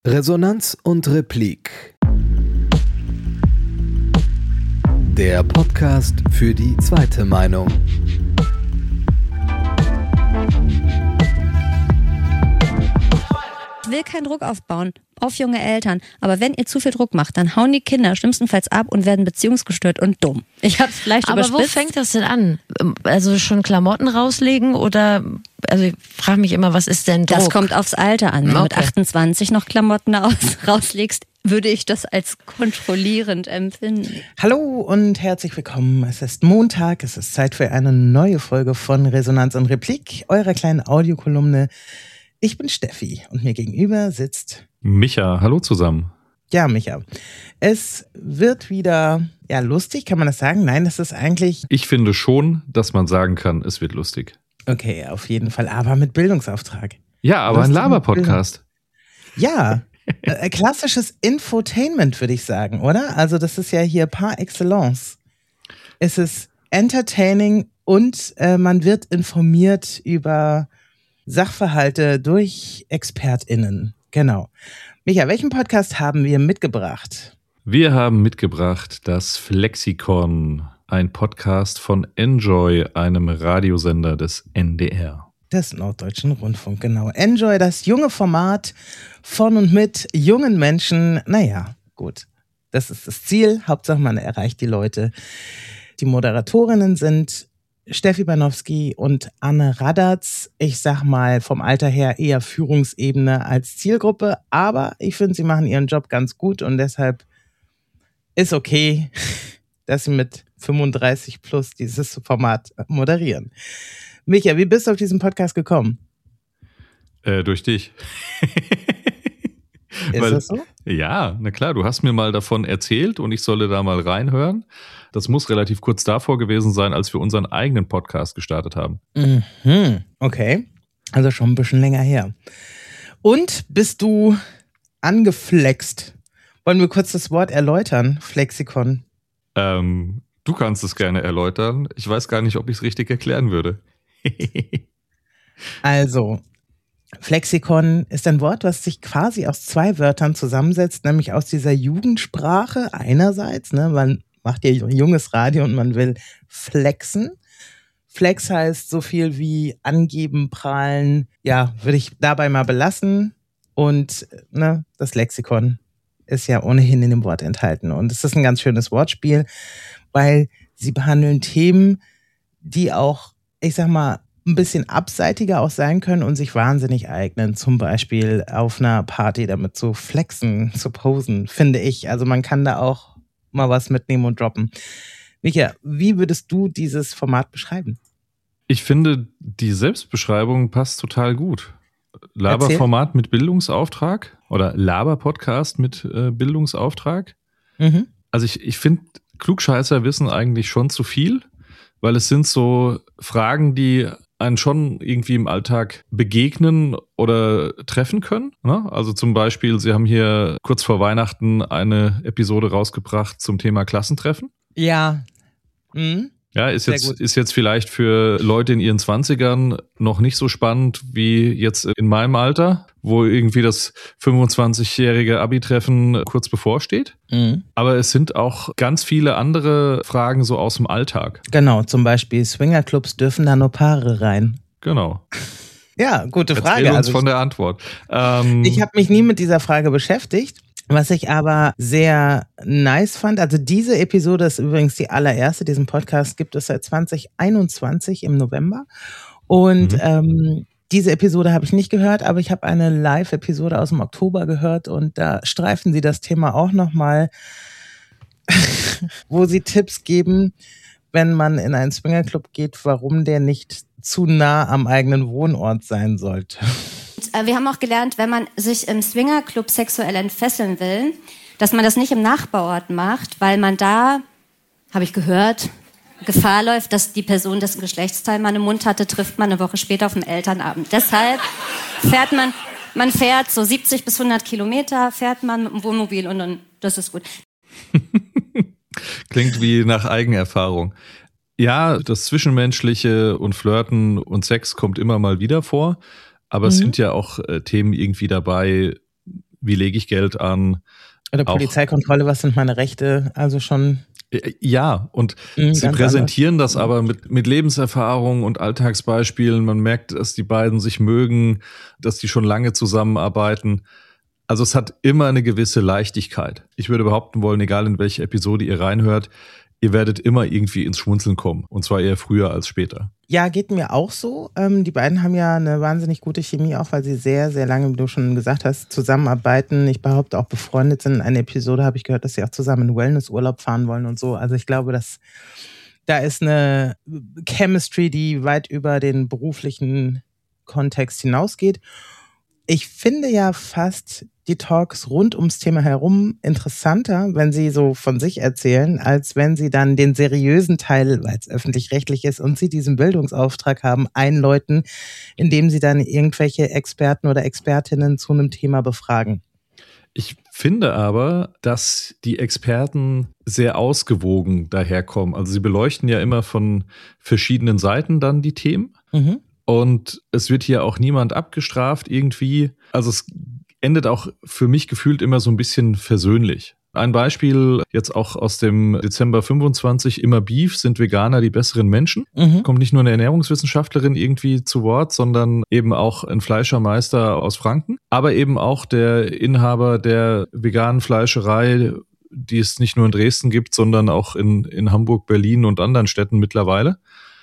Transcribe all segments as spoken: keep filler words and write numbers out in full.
Resonanz und Replik. Der Podcast für die zweite Meinung. Ich will keinen Druck aufbauen auf junge Eltern, aber wenn ihr zu viel Druck macht, dann hauen die Kinder schlimmstenfalls ab und werden beziehungsgestört und dumm. Ich hab's vielleicht aber überspitzt. wo fängt das denn an? Also schon Klamotten rauslegen oder, also ich frage mich immer, was ist denn Druck? Das kommt aufs Alter an. Wenn du Okay. mit achtundzwanzig noch Klamotten aus, rauslegst, würde ich das als kontrollierend empfinden. Hallo und herzlich willkommen. Es ist Montag, es ist Zeit für eine neue Folge von Resonanz und Replik, eurer kleinen Audiokolumne. Ich bin Steffi und mir gegenüber sitzt Micha. Hallo zusammen. Ja, Micha. Es wird wieder, ja, lustig, kann man das sagen? Nein, das ist eigentlich, Ich finde schon, dass man sagen kann, es wird lustig. okay, auf jeden Fall, aber mit Bildungsauftrag. Ja, aber ein Lustig mit Laber-Podcast. Ja, äh, klassisches Infotainment, würde ich sagen, oder? Also das ist ja hier par excellence. Es ist entertaining und äh, man wird informiert über Sachverhalte durch ExpertInnen. Genau. Micha, welchen Podcast haben wir mitgebracht? Wir haben mitgebracht das Flexikon, ein Podcast von Enjoy, einem Radiosender des N D R. Des Norddeutschen Rundfunk, genau. Enjoy, das junge Format von und mit jungen Menschen. Naja, gut. Das ist das Ziel. Hauptsache, man erreicht die Leute. Die Moderatorinnen sind Steffi Banowski und Anne Radatz. Ich sag mal vom Alter her eher Führungsebene als Zielgruppe, aber ich finde, sie machen ihren Job ganz gut und deshalb ist okay, dass sie mit fünfunddreißig plus dieses Format moderieren. Micha, wie bist du auf diesen Podcast gekommen? Äh, durch dich. Ist Weil, das so? Ja, na klar, du hast mir mal davon erzählt und ich solle da mal reinhören. Das muss relativ kurz davor gewesen sein, als wir unseren eigenen Podcast gestartet haben. Mhm, okay. Also schon ein bisschen länger her. Und bist du angeflext? Wollen wir kurz das Wort erläutern? Flexikon. Ähm, du kannst es gerne erläutern. Ich weiß gar nicht, ob ich es richtig erklären würde. Also, Flexikon ist ein Wort, was sich quasi aus zwei Wörtern zusammensetzt, nämlich aus dieser Jugendsprache einerseits, ne, man macht ja junges Radio und man will flexen. Flex heißt so viel wie angeben, prahlen, ja, würde ich dabei mal belassen. Und ne, das Lexikon ist ja ohnehin in dem Wort enthalten. Und es ist ein ganz schönes Wortspiel, weil sie behandeln Themen, die auch, ich sag mal, ein bisschen abseitiger auch sein können und sich wahnsinnig eignen. Zum Beispiel auf einer Party damit zu flexen, zu posen, finde ich. Also man kann da auch mal was mitnehmen und droppen. Micha, wie würdest du dieses Format beschreiben? Ich finde, die Selbstbeschreibung passt total gut. Laberformat mit Bildungsauftrag oder Laber-Podcast mit äh, Bildungsauftrag. Mhm. Also ich, ich finde, Klugscheißer wissen eigentlich schon zu viel, weil es sind so Fragen, die einen schon irgendwie im Alltag begegnen oder treffen können. Ne? Also zum Beispiel, Sie haben hier kurz vor Weihnachten eine Episode rausgebracht zum Thema Klassentreffen. Ja. Mhm. Ja, ist Sehr jetzt, gut. ist jetzt vielleicht für Leute in ihren Zwanzigern noch nicht so spannend wie jetzt in meinem Alter, wo irgendwie das fünfundzwanzigjährige Abi-Treffen kurz bevorsteht. Mhm. Aber es sind auch ganz viele andere Fragen so aus dem Alltag. Genau, zum Beispiel Swingerclubs dürfen da nur Paare rein. Genau. Ja, gute Frage. Erzähl uns Also von der Antwort. Ähm, ich habe mich nie mit dieser Frage beschäftigt. Was ich aber sehr nice fand, also diese Episode ist übrigens die allererste, diesen Podcast gibt es seit zwanzig einundzwanzig im November und Mhm. ähm, diese Episode habe ich nicht gehört, aber ich habe eine Live-Episode aus dem Oktober gehört und da streifen sie das Thema auch nochmal, wo sie Tipps geben, wenn man in einen Swingerclub geht, warum der nicht zu nah am eigenen Wohnort sein sollte. Wir haben auch gelernt, wenn man sich im Swingerclub sexuell entfesseln will, dass man das nicht im Nachbarort macht, weil man da, habe ich gehört, Gefahr läuft, dass die Person, dessen Geschlechtsteil man im Mund hatte, trifft man eine Woche später auf dem Elternabend. Deshalb fährt man, man fährt so siebzig bis hundert Kilometer, fährt man mit dem Wohnmobil und dann, das ist gut. Klingt wie nach Eigenerfahrung. Ja, das Zwischenmenschliche und Flirten und Sex kommt immer mal wieder vor. Aber Mhm. es sind ja auch äh, Themen irgendwie dabei, wie lege ich Geld an. Oder Polizeikontrolle, was sind meine Rechte, also schon... Ja, und Mhm, sie ganz präsentieren das aber mit, mit Lebenserfahrung und Alltagsbeispielen. Man merkt, dass die beiden sich mögen, dass die schon lange zusammenarbeiten. Also es hat immer eine gewisse Leichtigkeit. Ich würde behaupten wollen, egal in welche Episode ihr reinhört, ihr werdet immer irgendwie ins Schmunzeln kommen. Und zwar eher früher als später. Ja, geht mir auch so. Ähm, die beiden haben ja eine wahnsinnig gute Chemie, auch weil sie sehr, sehr lange, wie du schon gesagt hast, zusammenarbeiten. Ich behaupte auch befreundet sind. In einer Episode habe ich gehört, dass sie auch zusammen in Wellnessurlaub fahren wollen und so. Also ich glaube, dass da ist eine Chemistry, die weit über den beruflichen Kontext hinausgeht. Ich finde ja fast die Talks rund ums Thema herum interessanter, wenn sie so von sich erzählen, als wenn sie dann den seriösen Teil, weil es öffentlich-rechtlich ist und sie diesen Bildungsauftrag haben, einläuten, indem sie dann irgendwelche Experten oder Expertinnen zu einem Thema befragen. Ich finde aber, dass die Experten sehr ausgewogen daherkommen. Also sie beleuchten ja immer von verschiedenen Seiten dann die Themen. Mhm. Und es wird hier auch niemand abgestraft irgendwie. Also es endet auch für mich gefühlt immer so ein bisschen versöhnlich. Ein Beispiel jetzt auch aus dem Dezember fünfundzwanzig, immer Beef, sind Veganer die besseren Menschen. Mhm. Kommt nicht nur eine Ernährungswissenschaftlerin irgendwie zu Wort, sondern eben auch ein Fleischermeister aus Franken, aber eben auch der Inhaber der veganen Fleischerei, die es nicht nur in Dresden gibt, sondern auch in, in Hamburg, Berlin und anderen Städten mittlerweile.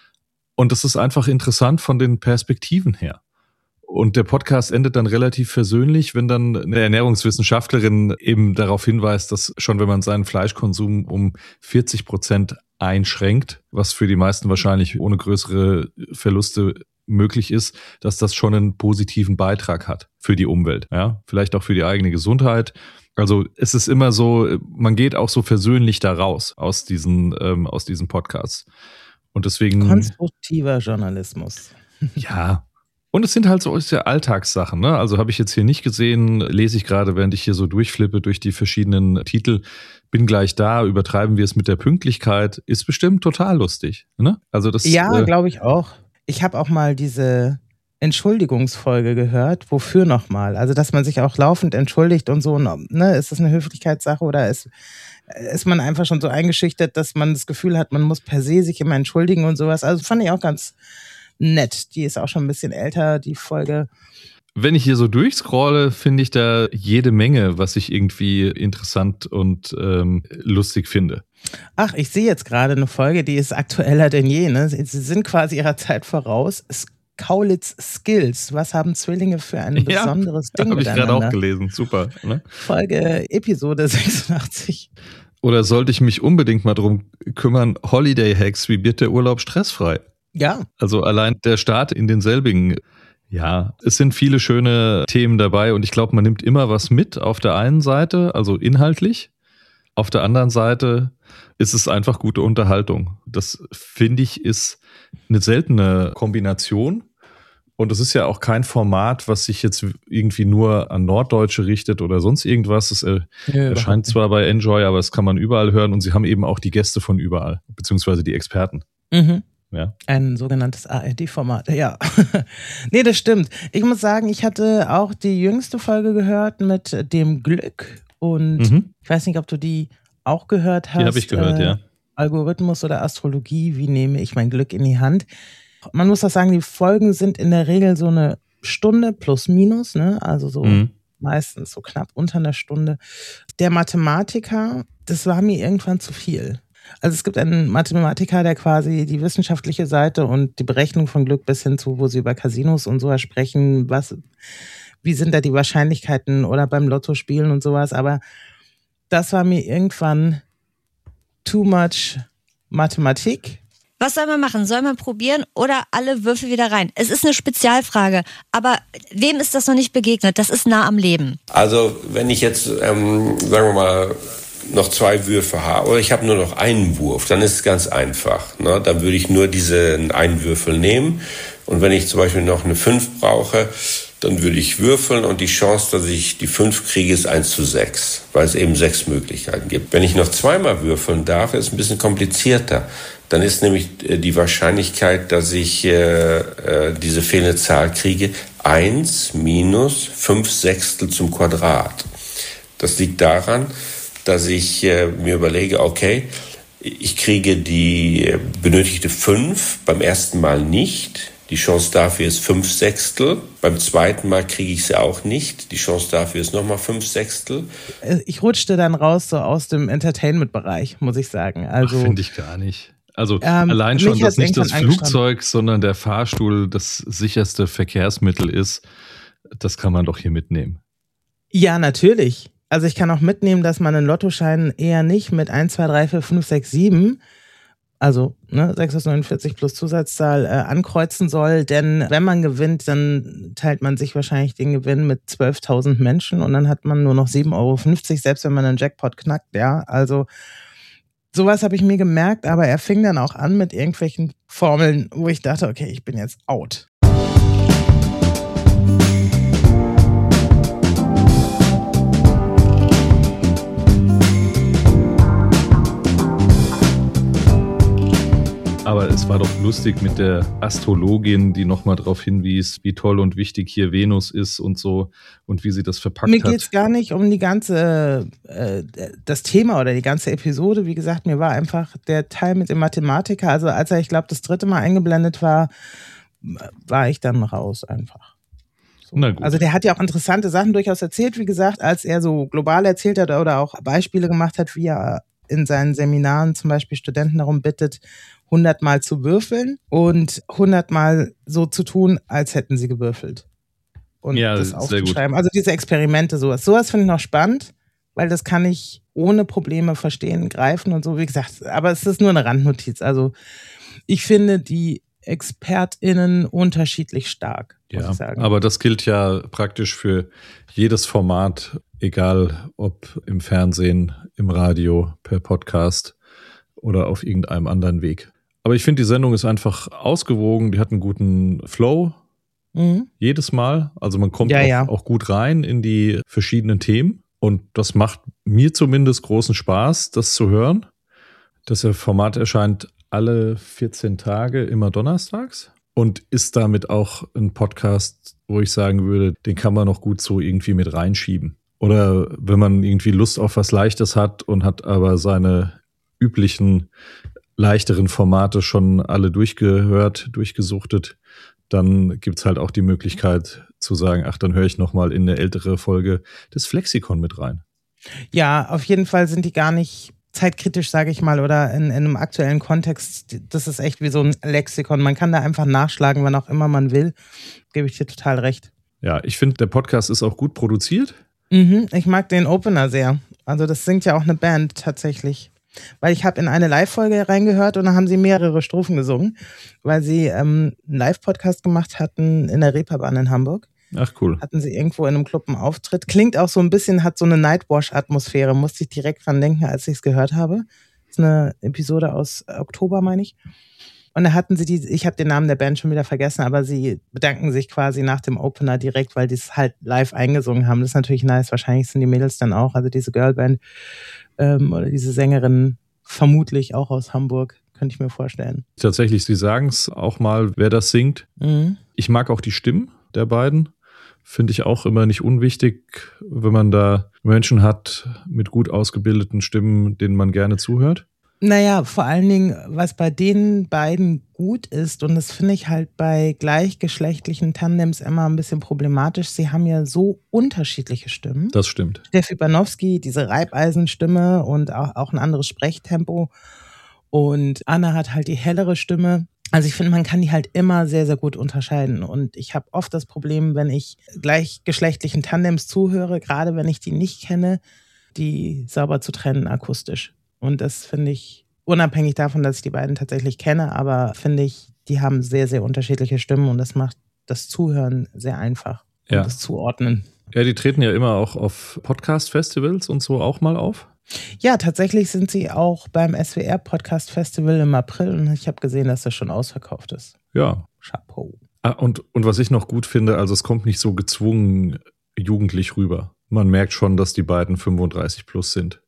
Und das ist einfach interessant von den Perspektiven her. Und der Podcast endet dann relativ versöhnlich, wenn dann eine Ernährungswissenschaftlerin eben darauf hinweist, dass schon wenn man seinen Fleischkonsum um vierzig Prozent einschränkt, was für die meisten wahrscheinlich ohne größere Verluste möglich ist, dass das schon einen positiven Beitrag hat für die Umwelt, ja, vielleicht auch für die eigene Gesundheit. Also es ist immer so, man geht auch so versöhnlich da raus aus diesen, ähm, aus diesen Podcasts. Und deswegen. Konstruktiver Journalismus. Ja. Und es sind halt so ist ja Alltagssachen, ne? Also habe ich jetzt hier nicht gesehen, lese ich gerade, während ich hier so durchflippe durch die verschiedenen Titel, bin gleich da, übertreiben wir es mit der Pünktlichkeit, ist bestimmt total lustig, ne? Also das. Ja, äh, glaube ich auch. Ich habe auch mal diese Entschuldigungsfolge gehört. Wofür nochmal? Also, dass man sich auch laufend entschuldigt und so, ne? Ist das eine Höflichkeitssache oder ist, ist man einfach schon so eingeschüchtert, dass man das Gefühl hat, man muss per se sich immer entschuldigen und sowas? Also, fand ich auch ganz nett. Die ist auch schon ein bisschen älter, die Folge. Wenn ich hier so durchscrolle, finde ich da jede Menge, was ich irgendwie interessant und ähm, lustig finde. Ach, ich sehe jetzt gerade eine Folge, die ist aktueller denn je. Ne? Sie sind quasi ihrer Zeit voraus. Kaulitz Skills. Was haben Zwillinge für ein besonderes ja, Ding habe ich gerade auch gelesen. Super. Ne? Folge Episode sechsundachtzig. Oder sollte ich mich unbedingt mal drum kümmern, Holiday Hacks, wie wird der Urlaub stressfrei? Ja. Also allein der Start in denselbigen. Ja, es sind viele schöne Themen dabei und ich glaube, man nimmt immer was mit auf der einen Seite, also inhaltlich. Auf der anderen Seite ist es einfach gute Unterhaltung. Das, finde ich, ist eine seltene Kombination. Und es ist ja auch kein Format, was sich jetzt irgendwie nur an Norddeutsche richtet oder sonst irgendwas. Es äh, ja, erscheint zwar bei Enjoy, aber das kann man überall hören. Und sie haben eben auch die Gäste von überall, beziehungsweise die Experten. Mhm. Ja. Ein sogenanntes A R D-Format, ja. Nee, das stimmt. Ich muss sagen, ich hatte auch die jüngste Folge gehört mit dem Glück. Und mhm. ich weiß nicht, ob du die auch gehört hast. Die habe ich gehört, äh, ja. Algorithmus oder Astrologie, wie nehme ich mein Glück in die Hand? Man muss auch sagen, die Folgen sind in der Regel so eine Stunde plus minus, ne? Also so mhm. meistens so knapp unter einer Stunde. Der Mathematiker, das war mir irgendwann zu viel. Also es gibt einen Mathematiker, der quasi die wissenschaftliche Seite und die Berechnung von Glück bis hin zu, wo sie über Casinos und sowas sprechen, was, wie sind da die Wahrscheinlichkeiten oder beim Lotto spielen und sowas, aber das war mir irgendwann too much Mathematik. Was soll man machen? Soll man probieren oder alle Würfel wieder rein? Es ist eine Spezialfrage, aber wem ist das noch nicht begegnet? Das ist nah am Leben. Also wenn ich jetzt, ähm, sagen wir mal, noch zwei Würfe habe, oder ich habe nur noch einen Wurf, dann ist es ganz einfach. Ne? Dann würde ich nur diesen einen Würfel nehmen und wenn ich zum Beispiel noch eine fünf brauche, dann würde ich würfeln und die Chance, dass ich die fünf kriege, ist eins zu sechs, weil es eben sechs Möglichkeiten gibt. Wenn ich noch zweimal würfeln darf, ist es ein bisschen komplizierter. Dann ist nämlich die Wahrscheinlichkeit, dass ich äh, äh, diese fehlende Zahl kriege, eins minus fünf Sechstel zum Quadrat. Das liegt daran, dass ich äh, mir überlege, okay, ich kriege die benötigte fünf beim ersten Mal nicht. Die Chance dafür ist fünf Sechstel. Beim zweiten Mal kriege ich sie auch nicht. Die Chance dafür ist nochmal fünf Sechstel. Ich rutschte dann raus so aus dem Entertainment-Bereich, muss ich sagen. Also finde ich gar nicht. Also ähm, allein schon, dass nicht das Flugzeug, angestanden. sondern der Fahrstuhl das sicherste Verkehrsmittel ist, das kann man doch hier mitnehmen. Ja, natürlich. Also ich kann auch mitnehmen, dass man einen Lottoschein eher nicht mit eins, zwei, drei, vier, fünf, sechs, sieben, also ne, sechs aus neunundvierzig plus Zusatzzahl, äh, ankreuzen soll. Denn wenn man gewinnt, dann teilt man sich wahrscheinlich den Gewinn mit zwölftausend Menschen und dann hat man nur noch sieben Euro fünfzig, selbst wenn man einen Jackpot knackt. Ja, also sowas habe ich mir gemerkt, aber er fing dann auch an mit irgendwelchen Formeln, wo ich dachte, okay, ich bin jetzt out. Aber es war doch lustig mit der Astrologin, die nochmal darauf hinwies, wie toll und wichtig hier Venus ist und so und wie sie das verpackt mir hat. Mir geht es gar nicht um die ganze, äh, das Thema oder die ganze Episode. Wie gesagt, mir war einfach der Teil mit dem Mathematiker, also als er, ich glaube, das dritte Mal eingeblendet war, war ich dann raus einfach. So. Na gut. Also der hat ja auch interessante Sachen durchaus erzählt, wie gesagt, als er so global erzählt hat oder auch Beispiele gemacht hat, wie er in seinen Seminaren zum Beispiel Studenten darum bittet, hundertmal zu würfeln und hundertmal so zu tun, als hätten sie gewürfelt. Und ja, das aufzuschreiben. Gut. Also diese Experimente, sowas. Sowas finde ich noch spannend, weil das kann ich ohne Probleme verstehen, greifen und so, wie gesagt. Aber es ist nur eine Randnotiz. Also ich finde die ExpertInnen unterschiedlich stark, muss ja, ich sagen. Aber das gilt ja praktisch für jedes Format, egal ob im Fernsehen, im Radio, per Podcast oder auf irgendeinem anderen Weg. Aber ich finde, die Sendung ist einfach ausgewogen, die hat einen guten Flow mhm. jedes Mal. Also man kommt ja, auch, ja. auch gut rein in die verschiedenen Themen. Und das macht mir zumindest großen Spaß, das zu hören. Das Format erscheint alle vierzehn Tage, immer donnerstags. Und ist damit auch ein Podcast, wo ich sagen würde, den kann man noch gut so irgendwie mit reinschieben. Oder wenn man irgendwie Lust auf was Leichtes hat und hat aber seine üblichen leichteren Formate schon alle durchgehört, durchgesuchtet, dann gibt's halt auch die Möglichkeit zu sagen, ach, dann höre ich nochmal in eine ältere Folge des Flexikon mit rein. Ja, auf jeden Fall sind die gar nicht zeitkritisch, sage ich mal, oder in, in einem aktuellen Kontext. Das ist echt wie so ein Lexikon. Man kann da einfach nachschlagen, wann auch immer man will. Gebe ich dir total recht. Ja, ich finde, der Podcast ist auch gut produziert. Mhm, ich mag den Opener sehr. Also das singt ja auch eine Band tatsächlich. Weil ich habe in eine Live-Folge reingehört und da haben sie mehrere Strophen gesungen, weil sie ähm, einen Live-Podcast gemacht hatten in der Reeperbahn in Hamburg. Ach cool. Hatten sie irgendwo in einem Club einen Auftritt. Klingt auch so ein bisschen, hat so eine Nightwash-Atmosphäre. Musste ich direkt dran denken, als ich es gehört habe. Das ist eine Episode aus Oktober, meine ich. Und da hatten sie die, ich habe den Namen der Band schon wieder vergessen, aber sie bedanken sich quasi nach dem Opener direkt, weil die es halt live eingesungen haben. Das ist natürlich nice. Wahrscheinlich sind die Mädels dann auch, also diese Girlband ähm, oder diese Sängerin vermutlich auch aus Hamburg, könnte ich mir vorstellen. Tatsächlich, sie sagen es auch mal, wer das singt. Mhm. Ich mag auch die Stimmen der beiden. Finde ich auch immer nicht unwichtig, wenn man da Menschen hat mit gut ausgebildeten Stimmen, denen man gerne zuhört. Naja, vor allen Dingen, was bei den beiden gut ist, und das finde ich halt bei gleichgeschlechtlichen Tandems immer ein bisschen problematisch, sie haben ja so unterschiedliche Stimmen. Das stimmt. Steffi Banowski, diese Reibeisenstimme und auch, auch ein anderes Sprechtempo. Und Anna hat halt die hellere Stimme. Also ich finde, man kann die halt immer sehr, sehr gut unterscheiden. Und ich habe oft das Problem, wenn ich gleichgeschlechtlichen Tandems zuhöre, gerade wenn ich die nicht kenne, die sauber zu trennen akustisch. Und das finde ich, unabhängig davon, dass ich die beiden tatsächlich kenne, aber finde ich, die haben sehr, sehr unterschiedliche Stimmen und das macht das Zuhören sehr einfach und ja. das Zuordnen. Ja, die treten ja immer auch auf Podcast-Festivals und so auch mal auf. Ja, tatsächlich sind sie auch beim S W R-Podcast-Festival im April und ich habe gesehen, dass das schon ausverkauft ist. Ja. Chapeau. Ah, und, und was ich noch gut finde, also es kommt nicht so gezwungen jugendlich rüber. Man merkt schon, dass die beiden fünfunddreißig plus sind.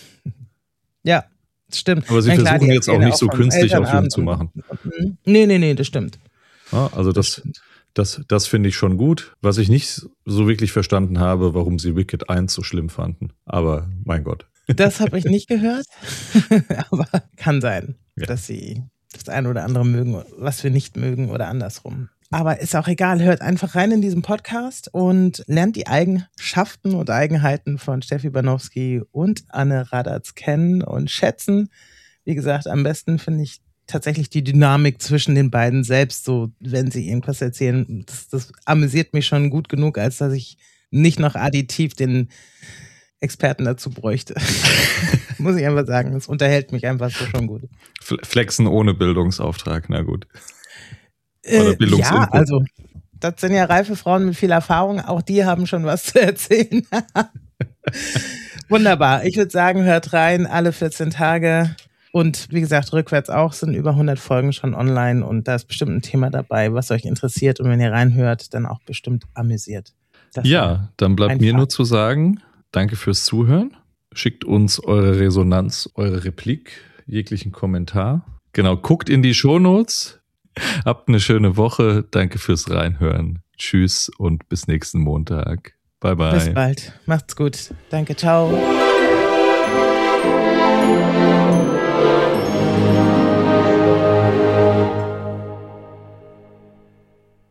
Ja, das stimmt. Aber sie Nein, versuchen klar, jetzt auch nicht so künstlich auf jung zu machen. Nee, nee, nee, das stimmt. Ja, also das, das stimmt. Das, das finde ich schon gut. Was ich nicht so wirklich verstanden habe, warum sie Wicked eins so schlimm fanden. Aber mein Gott. Das habe ich nicht gehört. Aber kann sein, Ja. dass sie das eine oder andere mögen, was wir nicht mögen oder andersrum. Aber ist auch egal, hört einfach rein in diesen Podcast und lernt die Eigenschaften und Eigenheiten von Steffi Banowski und Anne Radatz kennen und schätzen. Wie gesagt, am besten finde ich tatsächlich die Dynamik zwischen den beiden selbst, so wenn sie irgendwas erzählen. Das, das amüsiert mich schon gut genug, als dass ich nicht noch additiv den Experten dazu bräuchte. Muss ich einfach sagen, das unterhält mich einfach so schon gut. Flexen ohne Bildungsauftrag, na gut. Oder Äh, Bildungsinput. ja, also das sind ja reife Frauen mit viel Erfahrung, auch die haben schon was zu erzählen. Wunderbar, ich würde sagen, hört rein, alle vierzehn Tage und wie gesagt, rückwärts auch, sind über hundert Folgen schon online und da ist bestimmt ein Thema dabei, was euch interessiert und wenn ihr reinhört, dann auch bestimmt amüsiert. Das Ja, dann bleibt mir einfach. nur zu sagen, danke fürs Zuhören. Schickt uns eure Resonanz, eure Replik, jeglichen Kommentar. Genau, guckt in die Shownotes. Habt eine schöne Woche. Danke fürs Reinhören. Tschüss und bis nächsten Montag. Bye, bye. Bis bald, macht's gut, danke, ciao.